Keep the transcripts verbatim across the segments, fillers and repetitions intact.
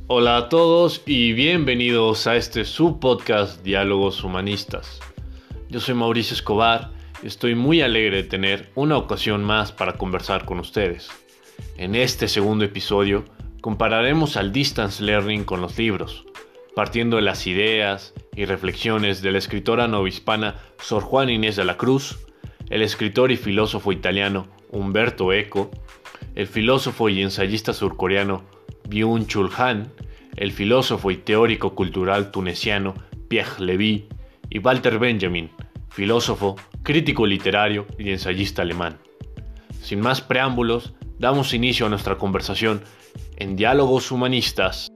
Hola a todos y bienvenidos a este subpodcast Diálogos Humanistas. Yo soy Mauricio Escobar y estoy muy alegre de tener una ocasión más para conversar con ustedes. En este segundo episodio compararemos al distance learning con los libros, partiendo de las ideas y reflexiones de la escritora novohispana Sor Juana Inés de la Cruz, el escritor y filósofo italiano Umberto Eco, el filósofo y ensayista surcoreano Byung-Chul Han, el filósofo y teórico cultural tuneciano Pierre Levy y Walter Benjamin, filósofo, crítico literario y ensayista alemán. Sin más preámbulos, damos inicio a nuestra conversación en Diálogos Humanistas.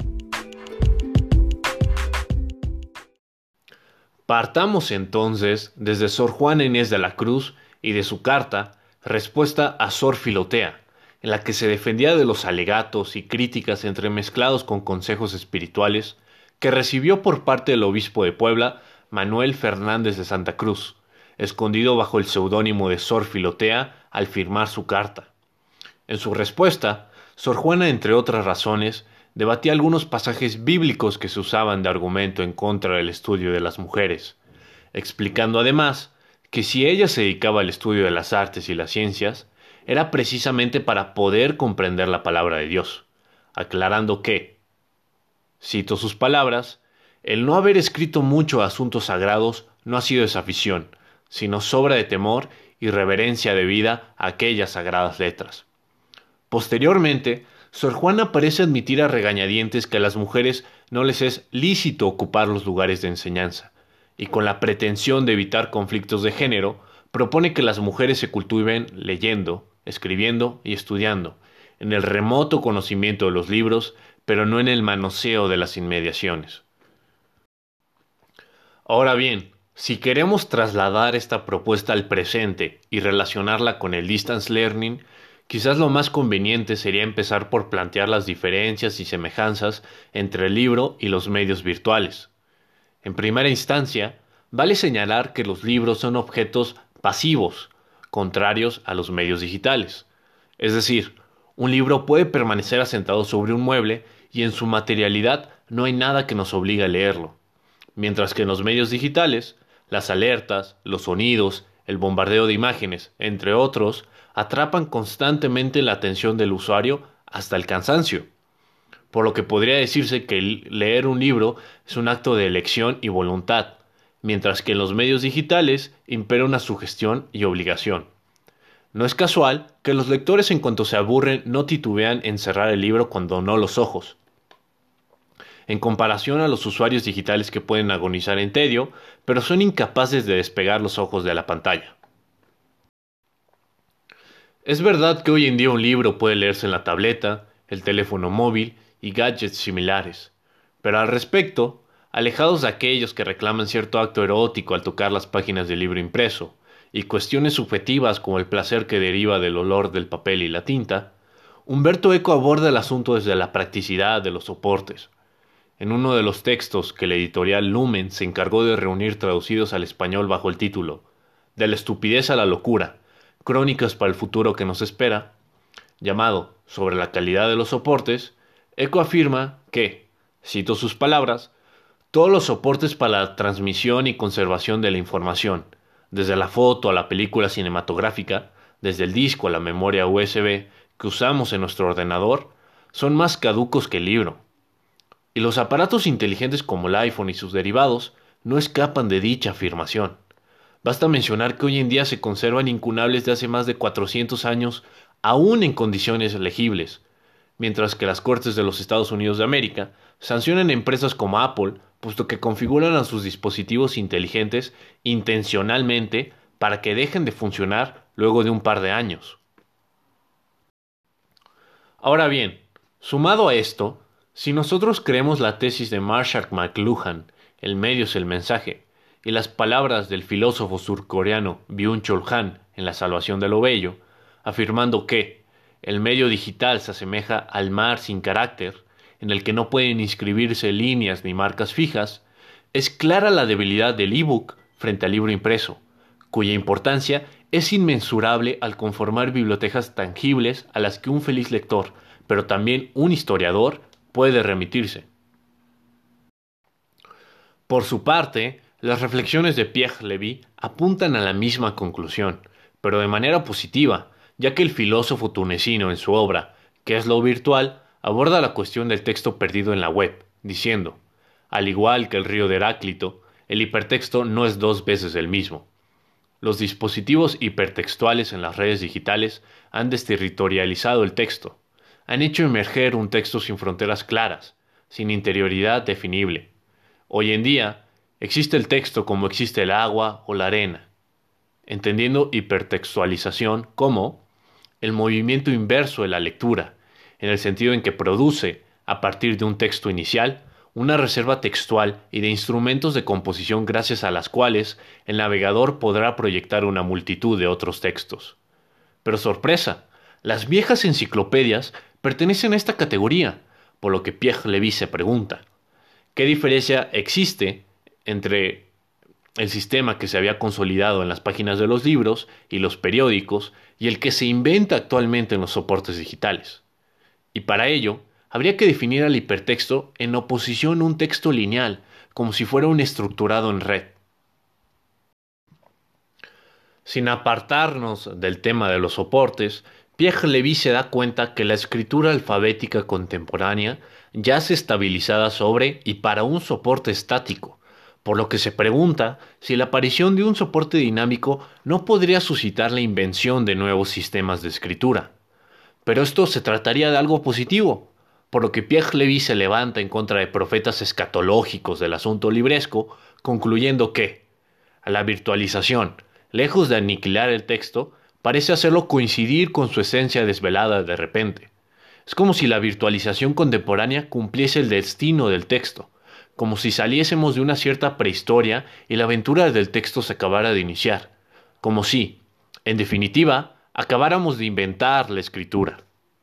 Partamos entonces desde Sor Juana Inés de la Cruz y de su carta Respuesta a Sor Filotea, en la que se defendía de los alegatos y críticas entremezclados con consejos espirituales que recibió por parte del obispo de Puebla, Manuel Fernández de Santa Cruz, escondido bajo el seudónimo de Sor Filotea al firmar su carta. En su respuesta, Sor Juana, entre otras razones, debatía algunos pasajes bíblicos que se usaban de argumento en contra del estudio de las mujeres, explicando además que si ella se dedicaba al estudio de las artes y las ciencias, era precisamente para poder comprender la palabra de Dios, aclarando que, cito sus palabras, el no haber escrito mucho asuntos sagrados no ha sido esa afición, sino sobra de temor y reverencia debida a aquellas sagradas letras. Posteriormente, Sor Juana parece admitir a regañadientes que a las mujeres no les es lícito ocupar los lugares de enseñanza, y con la pretensión de evitar conflictos de género, propone que las mujeres se cultiven leyendo, escribiendo y estudiando, en el remoto conocimiento de los libros, pero no en el manoseo de las inmediaciones. Ahora bien, si queremos trasladar esta propuesta al presente y relacionarla con el distance learning, quizás lo más conveniente sería empezar por plantear las diferencias y semejanzas entre el libro y los medios virtuales. En primera instancia, vale señalar que los libros son objetos pasivos, contrarios a los medios digitales. Es decir, un libro puede permanecer asentado sobre un mueble y en su materialidad no hay nada que nos obligue a leerlo. Mientras que en los medios digitales, las alertas, los sonidos, el bombardeo de imágenes, entre otros, atrapan constantemente la atención del usuario hasta el cansancio. Por lo que podría decirse que leer un libro es un acto de elección y voluntad, mientras que en los medios digitales impera una sugestión y obligación. No es casual que los lectores en cuanto se aburren no titubean en cerrar el libro cuando no los ojos, en comparación a los usuarios digitales que pueden agonizar en tedio, pero son incapaces de despegar los ojos de la pantalla. Es verdad que hoy en día un libro puede leerse en la tableta, el teléfono móvil y gadgets similares, pero al respecto, alejados de aquellos que reclaman cierto acto erótico al tocar las páginas del libro impreso, y cuestiones subjetivas como el placer que deriva del olor del papel y la tinta, Umberto Eco aborda el asunto desde la practicidad de los soportes. En uno de los textos que la editorial Lumen se encargó de reunir traducidos al español bajo el título De la estupidez a la locura, crónicas para el futuro que nos espera, llamado Sobre la calidad de los soportes, Eco afirma que, cito sus palabras, todos los soportes para la transmisión y conservación de la información, desde la foto a la película cinematográfica, desde el disco a la memoria U S B que usamos en nuestro ordenador, son más caducos que el libro. Y los aparatos inteligentes como el iPhone y sus derivados no escapan de dicha afirmación. Basta mencionar que hoy en día se conservan incunables de hace más de cuatrocientos años aún en condiciones legibles, mientras que las Cortes de los Estados Unidos de América sancionan empresas como Apple, puesto que configuran a sus dispositivos inteligentes intencionalmente para que dejen de funcionar luego de un par de años. Ahora bien, sumado a esto, si nosotros creemos la tesis de Marshall McLuhan, el medio es el mensaje, y las palabras del filósofo surcoreano Byung-Chul Han en La salvación de lo bello, afirmando que el medio digital se asemeja al mar sin carácter, en el que no pueden inscribirse líneas ni marcas fijas, es clara la debilidad del ebook frente al libro impreso, cuya importancia es inmensurable al conformar bibliotecas tangibles a las que un feliz lector, pero también un historiador, puede remitirse. Por su parte, las reflexiones de Pierre Lévy apuntan a la misma conclusión, pero de manera positiva, ya que el filósofo tunecino en su obra ¿Qué es lo virtual?, aborda la cuestión del texto perdido en la web, diciendo: al igual que el río de Heráclito, el hipertexto no es dos veces el mismo. Los dispositivos hipertextuales en las redes digitales han desterritorializado el texto, han hecho emerger un texto sin fronteras claras, sin interioridad definible. Hoy en día, existe el texto como existe el agua o la arena, entendiendo hipertextualización como el movimiento inverso de la lectura, en el sentido en que produce, a partir de un texto inicial, una reserva textual y de instrumentos de composición gracias a las cuales el navegador podrá proyectar una multitud de otros textos. Pero sorpresa, las viejas enciclopedias pertenecen a esta categoría, por lo que Pierre Lévy se pregunta: ¿qué diferencia existe entre el sistema que se había consolidado en las páginas de los libros y los periódicos y el que se inventa actualmente en los soportes digitales? Y para ello, habría que definir al hipertexto en oposición a un texto lineal, como si fuera un estructurado en red. Sin apartarnos del tema de los soportes, Pierre Lévy se da cuenta que la escritura alfabética contemporánea yace estabilizada sobre y para un soporte estático, por lo que se pregunta si la aparición de un soporte dinámico no podría suscitar la invención de nuevos sistemas de escritura. Pero esto se trataría de algo positivo, por lo que Pierre Lévy se levanta en contra de profetas escatológicos del asunto libresco, concluyendo que la virtualización, lejos de aniquilar el texto, parece hacerlo coincidir con su esencia desvelada de repente. Es como si la virtualización contemporánea cumpliese el destino del texto, como si saliésemos de una cierta prehistoria y la aventura del texto se acabara de iniciar, como si, en definitiva, acabáramos de inventar la escritura.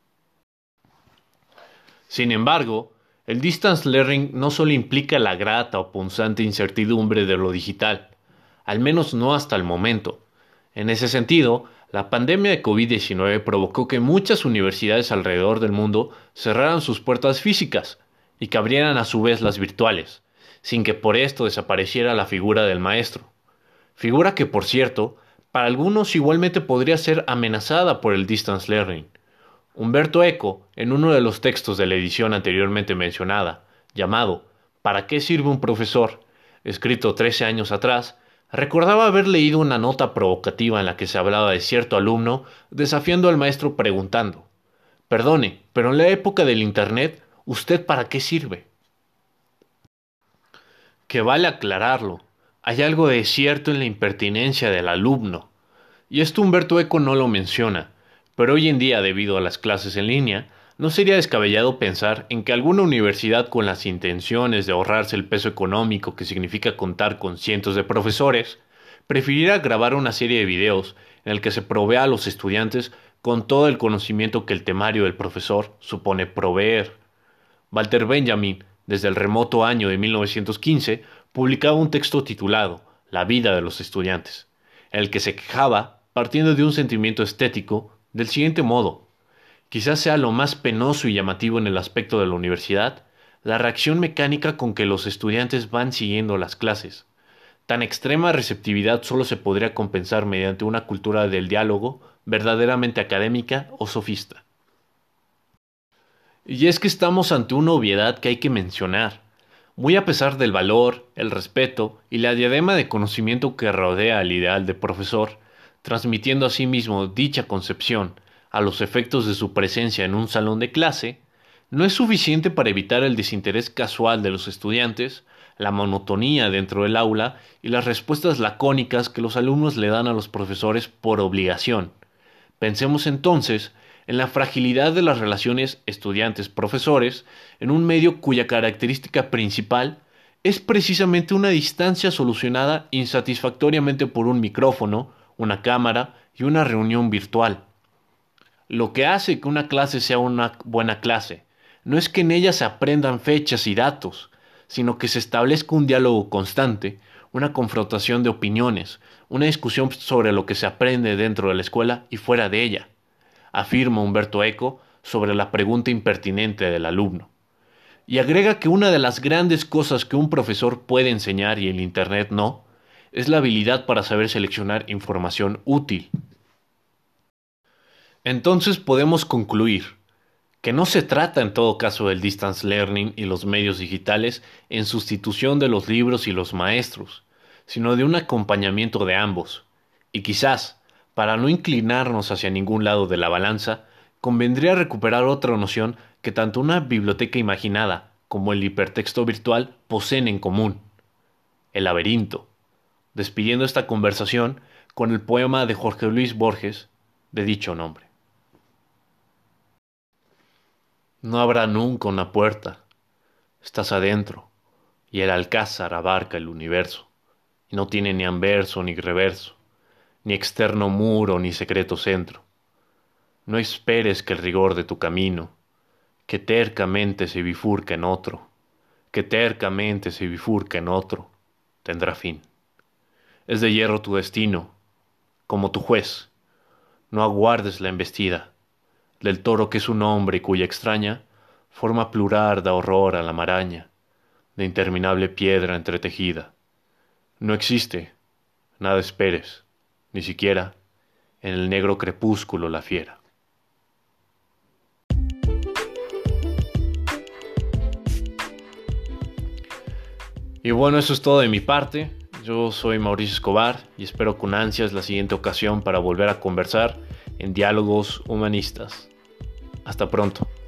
Sin embargo, el distance learning no solo implica la grata o punzante incertidumbre de lo digital, al menos no hasta el momento. En ese sentido, la pandemia de COVID diecinueve provocó que muchas universidades alrededor del mundo cerraran sus puertas físicas y que abrieran a su vez las virtuales, sin que por esto desapareciera la figura del maestro. Figura que, por cierto, para algunos igualmente podría ser amenazada por el distance learning. Umberto Eco, en uno de los textos de la edición anteriormente mencionada, llamado ¿Para qué sirve un profesor?, escrito trece años atrás, recordaba haber leído una nota provocativa en la que se hablaba de cierto alumno desafiando al maestro preguntando: «Perdone, pero en la época del Internet, ¿usted para qué sirve?». Que vale aclararlo, hay algo de cierto en la impertinencia del alumno. Y esto Umberto Eco no lo menciona, pero hoy en día, debido a las clases en línea, no sería descabellado pensar en que alguna universidad con las intenciones de ahorrarse el peso económico que significa contar con cientos de profesores, prefiriera grabar una serie de videos en el que se provea a los estudiantes con todo el conocimiento que el temario del profesor supone proveer. Walter Benjamin, desde el remoto año de mil novecientos quince, publicaba un texto titulado La vida de los estudiantes, en el que se quejaba, partiendo de un sentimiento estético, del siguiente modo: quizás sea lo más penoso y llamativo en el aspecto de la universidad, la reacción mecánica con que los estudiantes van siguiendo las clases. Tan extrema receptividad solo se podría compensar mediante una cultura del diálogo verdaderamente académica o sofista. Y es que estamos ante una obviedad que hay que mencionar. Muy a pesar del valor, el respeto y la diadema de conocimiento que rodea al ideal de profesor, transmitiendo asimismo dicha concepción a los efectos de su presencia en un salón de clase, no es suficiente para evitar el desinterés casual de los estudiantes, la monotonía dentro del aula y las respuestas lacónicas que los alumnos le dan a los profesores por obligación. Pensemos entonces en la fragilidad de las relaciones estudiantes-profesores en un medio cuya característica principal es precisamente una distancia solucionada insatisfactoriamente por un micrófono, una cámara y una reunión virtual. Lo que hace que una clase sea una buena clase no es que en ella se aprendan fechas y datos, sino que se establezca un diálogo constante, una confrontación de opiniones, una discusión sobre lo que se aprende dentro de la escuela y fuera de ella, afirma Umberto Eco sobre la pregunta impertinente del alumno. Y agrega que una de las grandes cosas que un profesor puede enseñar y el Internet no, es la habilidad para saber seleccionar información útil. Entonces podemos concluir que no se trata en todo caso del distance learning y los medios digitales en sustitución de los libros y los maestros, sino de un acompañamiento de ambos. Y quizás, para no inclinarnos hacia ningún lado de la balanza, convendría recuperar otra noción que tanto una biblioteca imaginada como el hipertexto virtual poseen en común: el laberinto. Despidiendo esta conversación con el poema de Jorge Luis Borges de dicho nombre. No habrá nunca una puerta. Estás adentro, y el alcázar abarca el universo, y no tiene ni anverso ni reverso, ni externo muro ni secreto centro. No esperes que el rigor de tu camino, que tercamente se bifurca en otro, que tercamente se bifurca en otro, tendrá fin. Es de hierro tu destino, como tu juez. No aguardes la embestida del toro que es un hombre y cuya extraña forma plural da horror a la maraña, de interminable piedra entretejida. No existe, nada esperes, ni siquiera en el negro crepúsculo la fiera. Y bueno, eso es todo de mi parte. Yo soy Mauricio Escobar y espero con ansias la siguiente ocasión para volver a conversar en Diálogos Humanistas. Hasta pronto.